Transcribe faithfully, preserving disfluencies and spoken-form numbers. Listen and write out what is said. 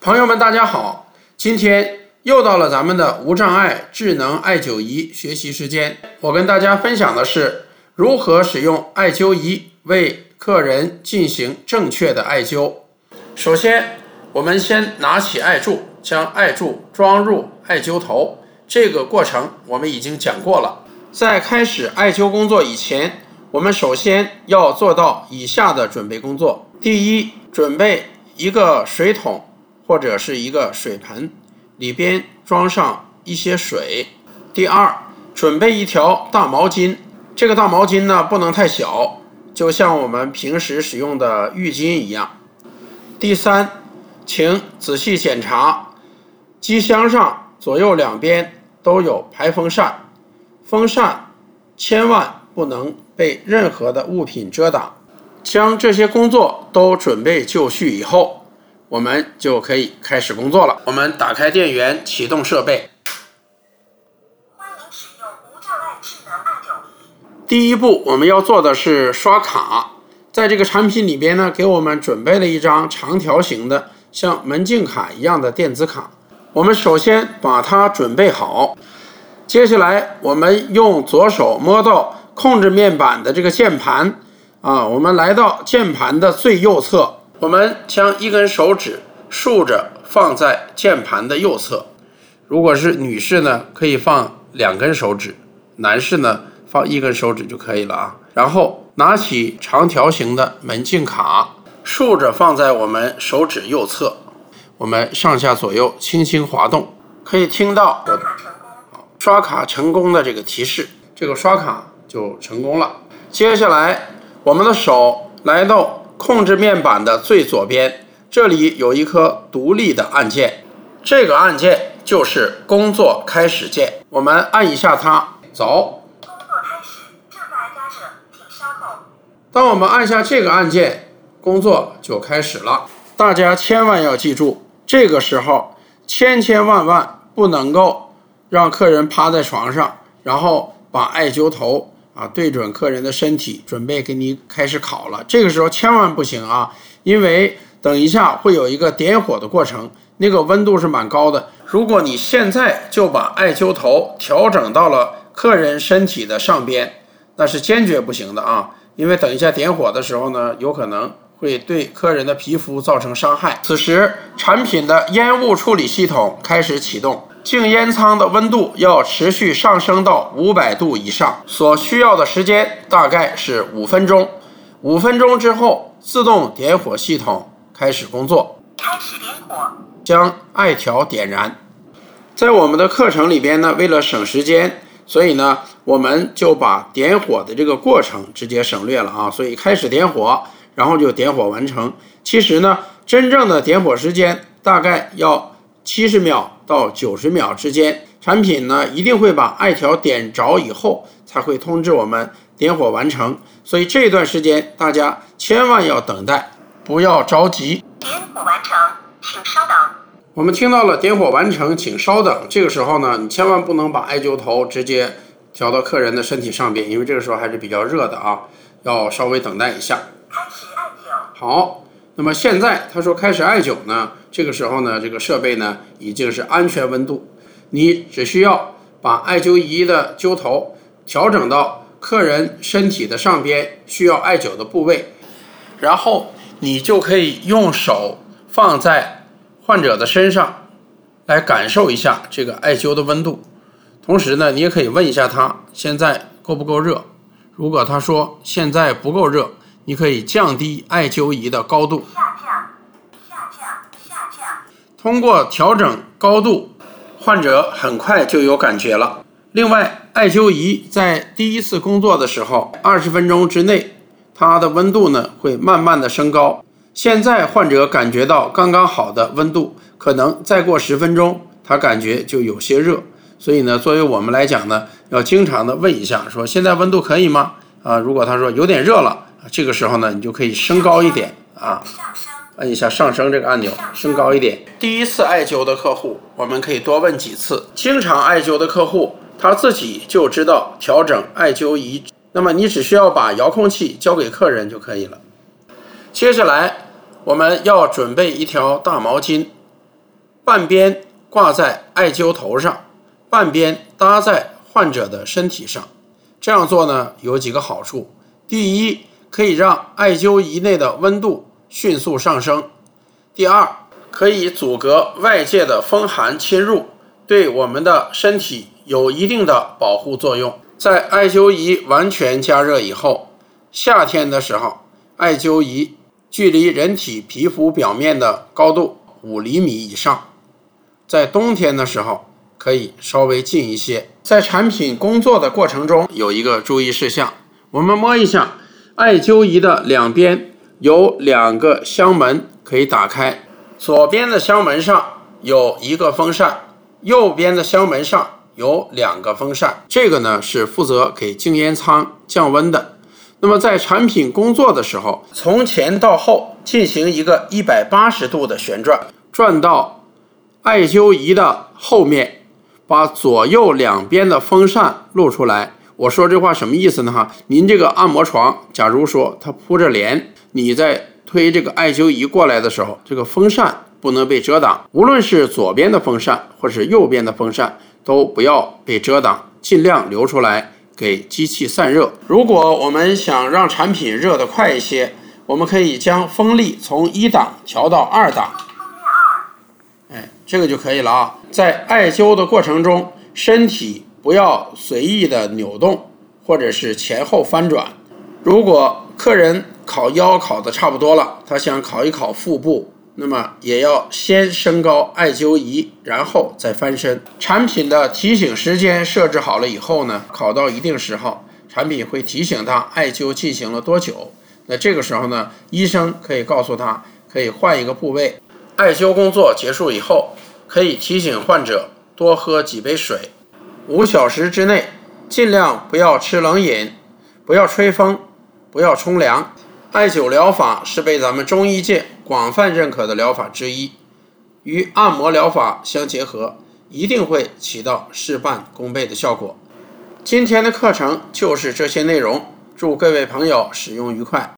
朋友们大家好，今天又到了咱们的无障碍智能艾灸仪学习时间。我跟大家分享的是如何使用艾灸仪为客人进行正确的艾灸。首先我们先拿起艾柱，将艾柱装入艾灸头，这个过程我们已经讲过了。在开始艾灸工作以前，我们首先要做到以下的准备工作。第一，准备一个水桶或者是一个水盆，里边装上一些水。第二，准备一条大毛巾，这个大毛巾呢不能太小，就像我们平时使用的浴巾一样。第三，请仔细检查机箱上左右两边都有排风扇，风扇千万不能被任何的物品遮挡。将这些工作都准备就绪以后，我们就可以开始工作了。我们打开电源，启动设备。 欢迎使用无障碍智能艾灸仪。 第一步我们要做的是刷卡。在这个产品里边呢，给我们准备了一张长条形的像门禁卡一样的电子卡。我们首先把它准备好，接下来我们用左手摸到控制面板的这个键盘啊，我们来到键盘的最右侧，我们将一根手指竖着放在键盘的右侧。如果是女士呢，可以放两根手指，男士呢放一根手指就可以了啊。然后拿起长条形的门禁卡，竖着放在我们手指右侧，我们上下左右轻轻滑动，可以听到我刷卡成功的这个提示，这个刷卡就成功了。接下来我们的手来到控制面板的最左边，这里有一颗独立的按键，这个按键就是工作开始键，我们按一下它，走。 工作开始，正在加热，挺烧后。 当我们按下这个按键，工作就开始了。大家千万要记住，这个时候千千万万不能够让客人趴在床上，然后把艾灸头啊，对准客人的身体，准备给你开始烤了。这个时候千万不行啊，因为等一下会有一个点火的过程，那个温度是蛮高的。如果你现在就把艾灸头调整到了客人身体的上边，那是坚决不行的啊，因为等一下点火的时候呢，有可能会对客人的皮肤造成伤害。此时产品的烟雾处理系统开始启动，静烟舱的温度要持续上升到五百度以上，所需要的时间大概是五分钟。五分钟之后，自动点火系统开始工作， 开始点火， 将艾条点燃。在我们的课程里边呢，为了省时间，所以呢，我们就把点火的这个过程直接省略了啊。所以开始点火，然后就点火完成。其实呢，真正的点火时间大概要七十秒到九十秒之间，产品呢一定会把艾条点着以后才会通知我们点火完成，所以这段时间大家千万要等待，不要着急。 点火完成，请稍等。 我们听到了点火完成，请稍等。这个时候呢，你千万不能把艾灸头直接调到客人的身体上边，因为这个时候还是比较热的啊，要稍微等待一下。 开始艾灸。 好，那么现在他说开始艾灸呢，这个时候呢，这个设备呢已经是安全温度，你只需要把艾灸仪的灸头调整到客人身体的上边需要艾灸的部位，然后你就可以用手放在患者的身上来感受一下这个艾灸的温度。同时呢，你也可以问一下他现在够不够热，如果他说现在不够热，你可以降低艾灸仪的高度， 下降，下降，下降。 通过调整高度，患者很快就有感觉了。另外，艾灸仪在第一次工作的时候，二十分钟之内，它的温度呢会慢慢的升高。现在患者感觉到刚刚好的温度，可能再过十分钟，他感觉就有些热。所以呢，作为我们来讲呢，要经常的问一下，说现在温度可以吗？啊，如果他说有点热了，这个时候呢，你就可以升高一点啊，按一下上升这个按钮，升高一点。第一次艾灸的客户，我们可以多问几次。经常艾灸的客户，他自己就知道调整艾灸仪，那么你只需要把遥控器交给客人就可以了。接下来我们要准备一条大毛巾， 半边挂在艾灸头上，半边搭在患者的身体上。这样做呢，有几个好处。第一，可以让艾灸仪内的温度迅速上升。第二，可以阻隔外界的风寒侵入，对我们的身体有一定的保护作用。在艾灸仪完全加热以后，夏天的时候，艾灸仪距离人体皮肤表面的高度五厘米以上，在冬天的时候可以稍微近一些。在产品工作的过程中，有一个注意事项，我们摸一下，艾灸仪的两边有两个箱门可以打开，左边的箱门上有一个风扇，右边的箱门上有两个风扇，这个呢是负责给静烟舱降温的。那么在产品工作的时候，从前到后进行一个一百八十度的旋转，转到艾灸仪的后面，把左右两边的风扇露出来。我说这话什么意思呢？哈，您这个按摩床，假如说它铺着帘，你在推这个艾灸仪过来的时候，这个风扇不能被遮挡，无论是左边的风扇或是右边的风扇都不要被遮挡，尽量留出来给机器散热。如果我们想让产品热得快一些，我们可以将风力从一档调到二档，哎，这个就可以了啊。在艾灸的过程中，身体不要随意的扭动或者是前后翻转。如果客人烤腰烤的差不多了，他想烤一烤腹部，那么也要先升高艾灸仪，然后再翻身。产品的提醒时间设置好了以后呢，烤到一定时候，产品会提醒他艾灸进行了多久。那这个时候呢，医生可以告诉他可以换一个部位。艾灸工作结束以后，可以提醒患者多喝几杯水。五小时之内尽量不要吃冷饮，不要吹风，不要冲凉。艾灸疗法是被咱们中医界广泛认可的疗法之一，与按摩疗法相结合，一定会起到事半功倍的效果。今天的课程就是这些内容，祝各位朋友使用愉快。